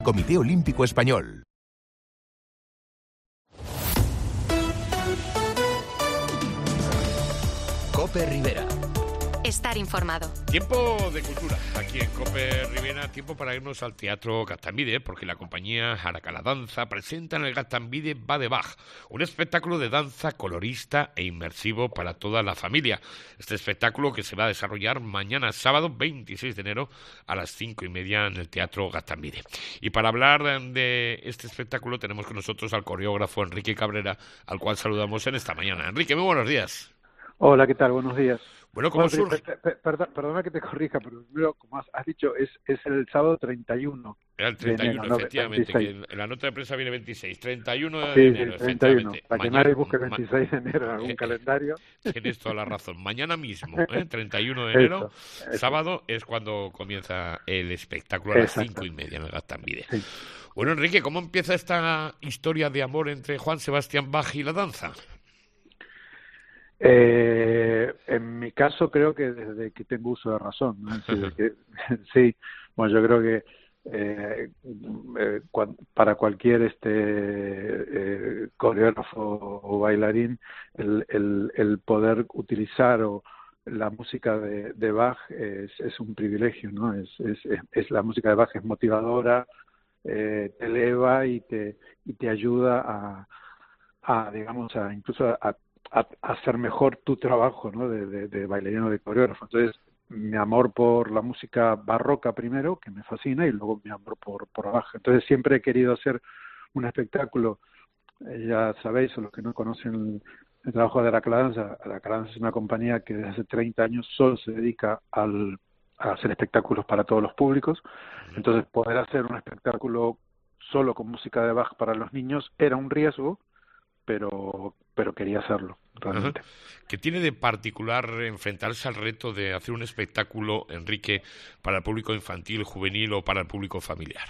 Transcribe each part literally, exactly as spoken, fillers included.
Comité Olímpico Español. COPE Rivera. Estar informado. Tiempo de cultura, aquí en COPE Rivera, tiempo para irnos al Teatro Gaztambide, porque la compañía Jaracala Danza presenta en el Gaztambide Va de Bach, un espectáculo de danza colorista e inmersivo para toda la familia. Este espectáculo que se va a desarrollar mañana sábado veintiséis de enero a las cinco y media en el Teatro Gaztambide. Y para hablar de este espectáculo tenemos con nosotros al coreógrafo Enrique Cabrera, al cual saludamos en esta mañana. Enrique, muy buenos días. Hola, ¿qué tal? Buenos días. Bueno, ¿cómo bueno, surge? Per, per, per, perdona que te corrija, pero primero, como has, has dicho, es, es el sábado treinta y uno. Era el treinta y uno, enero, efectivamente, ¿no? que en la nota de prensa viene veintiséis. treinta y uno de sí, enero, sí, treinta y uno. efectivamente. Para que Mañana, nadie busque el veintiséis de enero en algún eh, calendario. Tienes toda la razón. Mañana mismo, ¿eh? treinta y uno de enero, eso, eso. sábado, es cuando comienza el espectáculo a las cinco y media en el Gaztambide. Sí. Bueno, Enrique, ¿cómo empieza esta historia de amor entre Juan Sebastián Bach y la danza? Eh, en mi caso creo que desde que tengo uso de razón, ¿no? Es decir, que, sí, bueno, yo creo que eh, eh, cuan, para cualquier este eh, coreógrafo o bailarín el, el, el poder utilizar o la música de, de Bach es, es un privilegio, ¿no? Es, es, es la música de Bach es motivadora, eh, te eleva y te y te ayuda a, a digamos a incluso a A, a hacer mejor tu trabajo, ¿no? de, de, de bailarino, de coreógrafo. Entonces, mi amor por la música barroca primero, que me fascina, y luego mi amor por, por Bach. Entonces, siempre he querido hacer un espectáculo, eh, ya sabéis, o los que no conocen el, el trabajo de Jaracala Danza, Jaracala Danza es una compañía que desde hace treinta años solo se dedica al, a hacer espectáculos para todos los públicos. Entonces, poder hacer un espectáculo solo con música de Bach para los niños era un riesgo, pero pero quería hacerlo realmente. Ajá. ¿Qué tiene de particular enfrentarse al reto de hacer un espectáculo, Enrique, para el público infantil, juvenil o para el público familiar?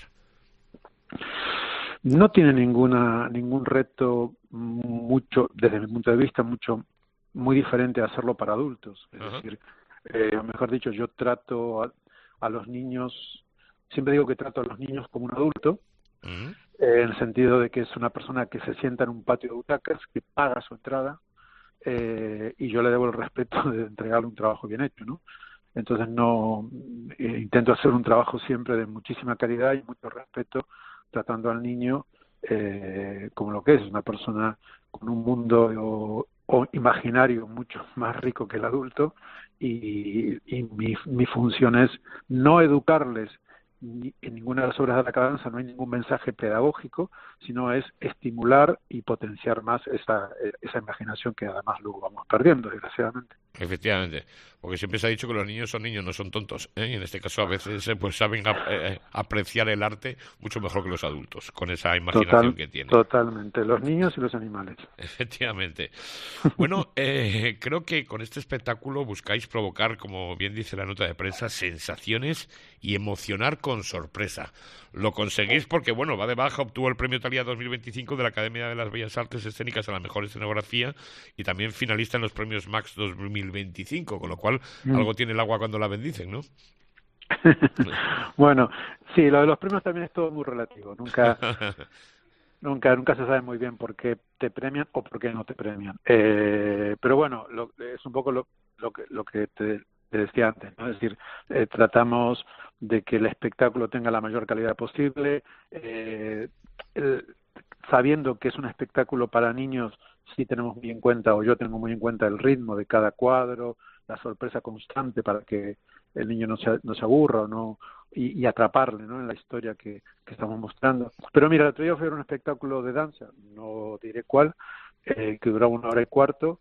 No tiene ninguna ningún reto mucho, desde mi punto de vista, mucho muy diferente a hacerlo para adultos. Es Ajá. decir, eh, mejor dicho, yo trato a, a los niños, siempre digo que trato a los niños como un adulto, Uh-huh. en el sentido de que es una persona que se sienta en un patio de butacas, que paga su entrada, eh, y yo le debo el respeto de entregarle un trabajo bien hecho, ¿no? Entonces no eh, intento hacer un trabajo siempre de muchísima calidad y mucho respeto, tratando al niño eh, como lo que es, una persona con un mundo o, o imaginario mucho más rico que el adulto, y, y mi, mi función es no educarles. En ninguna de las obras de la danza no hay ningún mensaje pedagógico, sino es estimular y potenciar más esa, esa imaginación que además luego vamos perdiendo, desgraciadamente. Efectivamente, porque siempre se ha dicho que los niños son niños, no son tontos, ¿eh? Y en este caso a veces pues saben ap eh, apreciar el arte mucho mejor que los adultos, con esa imaginación Total, que tienen. Totalmente, los niños y los animales. Efectivamente. Bueno, eh, creo que con este espectáculo buscáis provocar, como bien dice la nota de prensa, sensaciones y emocionar con sorpresa. Lo conseguís porque, bueno, Va de Bach obtuvo el premio Thalía dos mil veinticinco de la Academia de las Bellas Artes Escénicas a la mejor escenografía y también finalista en los premios Max dos mil veinticinco, con lo cual mm. algo tiene el agua cuando la bendicen, ¿no? Bueno, sí, lo de los premios también es todo muy relativo. Nunca, nunca, nunca se sabe muy bien por qué te premian o por qué no te premian. Eh, pero bueno, lo, es un poco lo, lo que, lo que te, te decía antes, ¿no? Es decir, eh, tratamos de que el espectáculo tenga la mayor calidad posible, eh, el, sabiendo que es un espectáculo para niños, sí tenemos muy en cuenta, o yo tengo muy en cuenta el ritmo de cada cuadro, la sorpresa constante para que el niño no se, no se aburra o no, y, y atraparle, ¿no?, en la historia que, que estamos mostrando. Pero mira, el otro día fui a ver un espectáculo de danza, no diré cuál, eh, que duraba una hora y cuarto,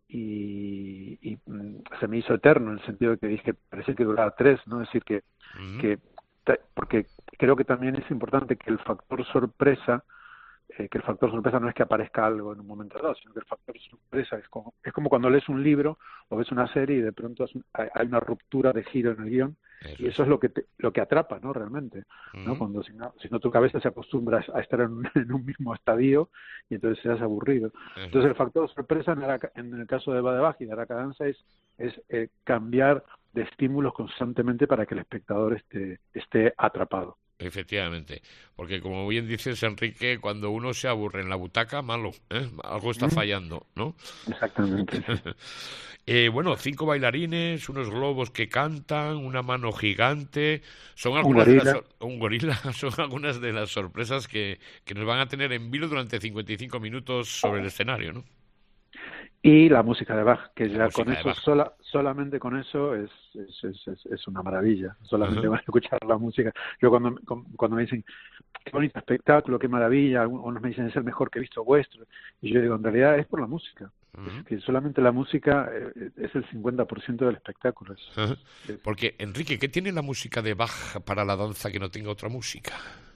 y, y mm, se me hizo eterno, en el sentido de que dije, parecía que duraba tres, ¿no? Es decir, que, uh-huh. que porque creo que también es importante que el factor sorpresa, eh, que el factor sorpresa no es que aparezca algo en un momento dado, sino que el factor sorpresa es como, es como cuando lees un libro o ves una serie y de pronto hay una ruptura de giro en el guión, eso y eso es lo que te, lo que atrapa, ¿no?, realmente, ¿no? Uh-huh. Cuando si no, si no tu cabeza se acostumbra a estar en un, en un mismo estadio y entonces se hace aburrido. Uh-huh. Entonces el factor sorpresa en el, en el caso de Va de Bach y de Jaracala Danza es, es eh, cambiar de estímulos constantemente para que el espectador esté, esté atrapado. Efectivamente, porque como bien dices, Enrique, cuando uno se aburre en la butaca, malo, ¿eh? Algo está fallando, ¿no? Exactamente. eh, bueno, cinco bailarines, unos globos que cantan, una mano gigante, son algunas un de las gorila. un gorila, son algunas de las sorpresas que, que nos van a tener en vilo durante cincuenta y cinco minutos sobre el escenario, ¿no? Y la música de Bach, que La ya con música de eso, Bach. sola, solamente con eso es, es, es, es, es una maravilla. Solamente van a escuchar la música. Yo cuando, cuando me dicen, qué bonito espectáculo, qué maravilla, algunos me dicen, es el mejor que he visto vuestro. Y yo digo, en realidad es por la música. Uh-huh. Que solamente la música eh, es el cincuenta por ciento del espectáculo. Es, Uh-huh. es... Porque, Enrique, ¿qué tiene la música de Bach para la danza que no tenga otra música?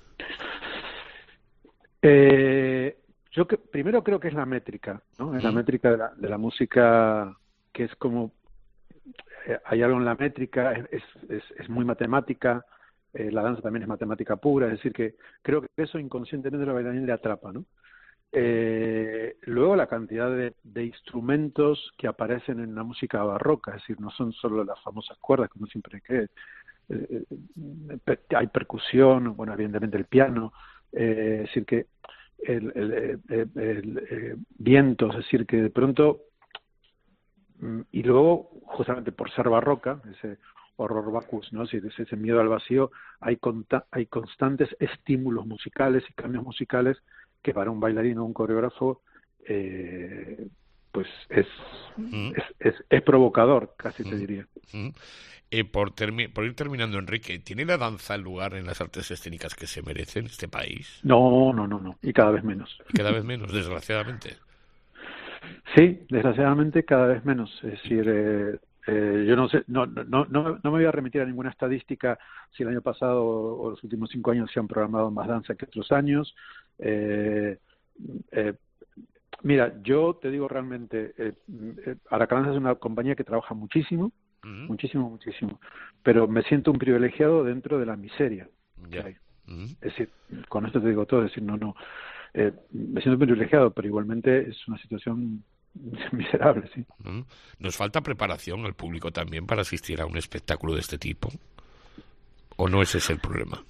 Eh... Yo que, primero creo que es la métrica, ¿no? Es la ¿Mm? métrica de la, de la música, que es como, eh, hay algo en la métrica, es, es, es muy matemática, eh, la danza también es matemática pura, es decir, que creo que eso inconscientemente la bailarín le atrapa, ¿no? Eh, luego la cantidad de, de instrumentos que aparecen en la música barroca, es decir, no son solo las famosas cuerdas, como siempre cree, eh, eh, hay percusión, bueno, evidentemente el piano, eh, es decir, que El, el, el, el, el, el viento, es decir, que de pronto, y luego, justamente por ser barroca, ese horror vacus, ¿no? Es decir, ese miedo al vacío, hay, conta, hay constantes estímulos musicales y cambios musicales que para un bailarín o un coreógrafo, eh, pues es, mm. es, es, es provocador, casi mm. te diría. Mm. Eh, por, termi- por ir terminando, Enrique, ¿tiene la danza el lugar en las artes escénicas que se merece en este país? No, no, no, no, y cada vez menos. Y cada vez menos, desgraciadamente. Sí, desgraciadamente cada vez menos. Es decir, eh, eh, yo no sé, no, no, no, no me voy a remitir a ninguna estadística si el año pasado o los últimos cinco años se han programado más danza que otros años. Eh, eh, mira, yo te digo realmente, eh, eh, Aracalanza es una compañía que trabaja muchísimo, uh-huh. muchísimo, muchísimo, pero me siento un privilegiado dentro de la miseria yeah. que hay. Uh-huh. Es decir, con esto te digo todo, es decir, no, no, eh, me siento privilegiado, pero igualmente es una situación miserable, sí. Uh-huh. ¿Nos falta preparación al público también para asistir a un espectáculo de este tipo? ¿O no ese es el problema?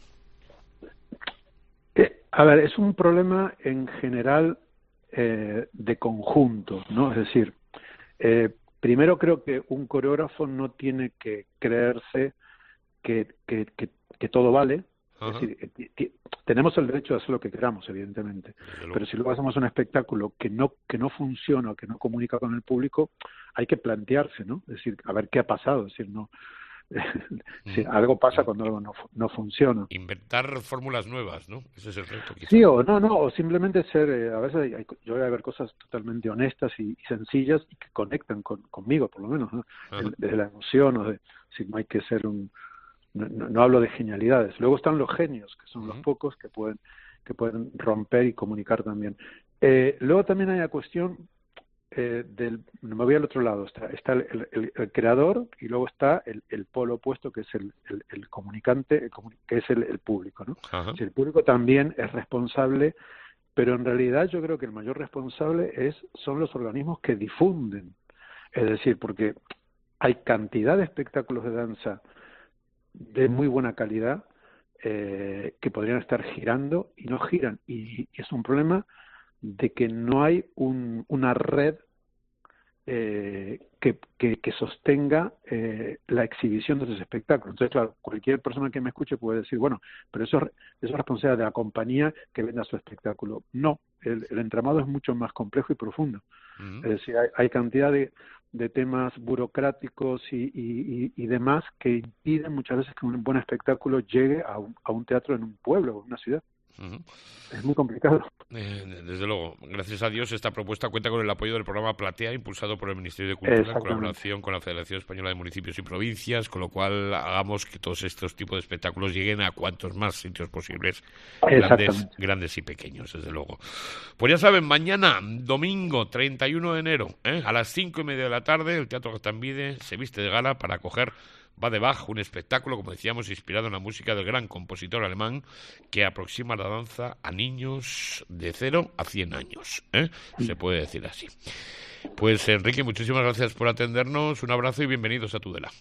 Eh, a ver, es un problema en general eh, de conjunto, ¿no? Es decir, eh, primero creo que un coreógrafo no tiene que creerse que, que, que, que todo vale. Uh-huh. Es decir, t- t- tenemos el derecho de hacer lo que queramos, evidentemente, pero si luego hacemos un espectáculo que no que no funciona, que no comunica con el público, hay que plantearse, ¿no? Es decir, a ver qué ha pasado, es decir, no si algo pasa cuando algo no, no funciona. Inventar fórmulas nuevas, ¿no? Ese es el reto. Quizá. Sí, o no, no, o simplemente ser, eh, a veces hay, hay, yo voy a ver cosas totalmente honestas y, y sencillas y que conectan con, conmigo, por lo menos, ¿no? Uh-huh. Desde la emoción, o de, si no hay que ser un, no, no, no hablo de genialidades. Luego están los genios, que son uh-huh. los pocos que pueden, que pueden romper y comunicar también. Eh, luego también hay la cuestión Eh, del, me voy al otro lado, está, está el, el, el creador y luego está el, el polo opuesto que es el, el, el comunicante, el comuni- que es el, el público, ¿no? Uh-huh. Si el público también es responsable, pero en realidad yo creo que el mayor responsable es son los organismos que difunden, es decir, porque hay cantidad de espectáculos de danza de muy buena calidad eh, que podrían estar girando y no giran, y, y es un problema de que no hay un, una red eh, que, que, que sostenga eh, la exhibición de esos espectáculos. Entonces, claro, cualquier persona que me escuche puede decir, bueno, pero eso, eso es responsabilidad de la compañía que venda su espectáculo. No, el, el entramado es mucho más complejo y profundo. Uh-huh. Es decir, hay, hay cantidad de, de temas burocráticos y, y, y demás que impiden muchas veces que un buen espectáculo llegue a un, a un teatro en un pueblo o en una ciudad. Uh-huh. Es muy complicado. Eh, desde luego, gracias a Dios esta propuesta cuenta con el apoyo del programa Platea, impulsado por el Ministerio de Cultura en colaboración con la Federación Española de Municipios y Provincias, con lo cual hagamos que todos estos tipos de espectáculos lleguen a cuantos más sitios posibles, grandes, grandes y pequeños, desde luego. Pues ya saben, mañana, domingo treinta y uno de enero, ¿eh? a las cinco y media de la tarde, el Teatro Gaztambide se viste de gala para acoger Va de Bach, un espectáculo, como decíamos, inspirado en la música del gran compositor alemán que aproxima la danza a niños de cero a cien años, ¿eh? Se puede decir así. Pues Enrique, muchísimas gracias por atendernos, un abrazo y bienvenidos a Tudela.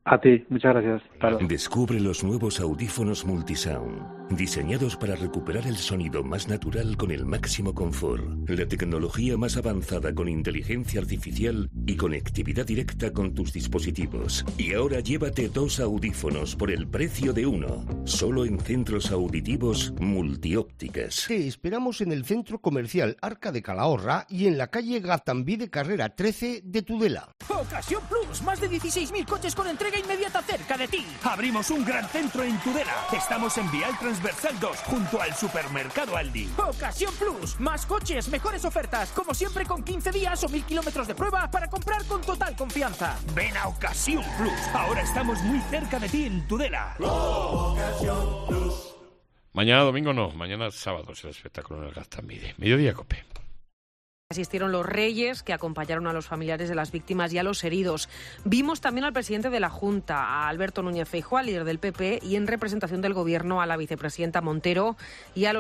A ti, muchas gracias. Hasta luego. Descubre los nuevos audífonos Multisound, diseñados para recuperar el sonido más natural con el máximo confort, la tecnología más avanzada con inteligencia artificial y conectividad directa con tus dispositivos. Y ahora llévate dos audífonos por el precio de uno, solo en Centros Auditivos Multiópticas. Te esperamos en el Centro Comercial Arca de Calahorra y en la calle Gaztambide Carrera trece de Tudela. Ocasión Plus, más de dieciséis mil coches con entrega inmediata cerca de ti. Abrimos un gran centro en Tudela. Estamos en Vial Transversal dos, junto al supermercado Aldi. Ocasión Plus, más coches, mejores ofertas, como siempre con quince días o mil kilómetros de prueba para comprar con total confianza. Ven a Ocasión Plus, ahora estamos muy cerca de ti en Tudela. Ocasión Plus. Mañana domingo no, mañana sábado es el espectáculo en el Gaztambide. Mediodía, COPE. Asistieron los reyes que acompañaron a los familiares de las víctimas y a los heridos. Vimos también al presidente de la Junta, a Alberto Núñez Feijóo, líder del P P, y en representación del Gobierno a la vicepresidenta Montero y a los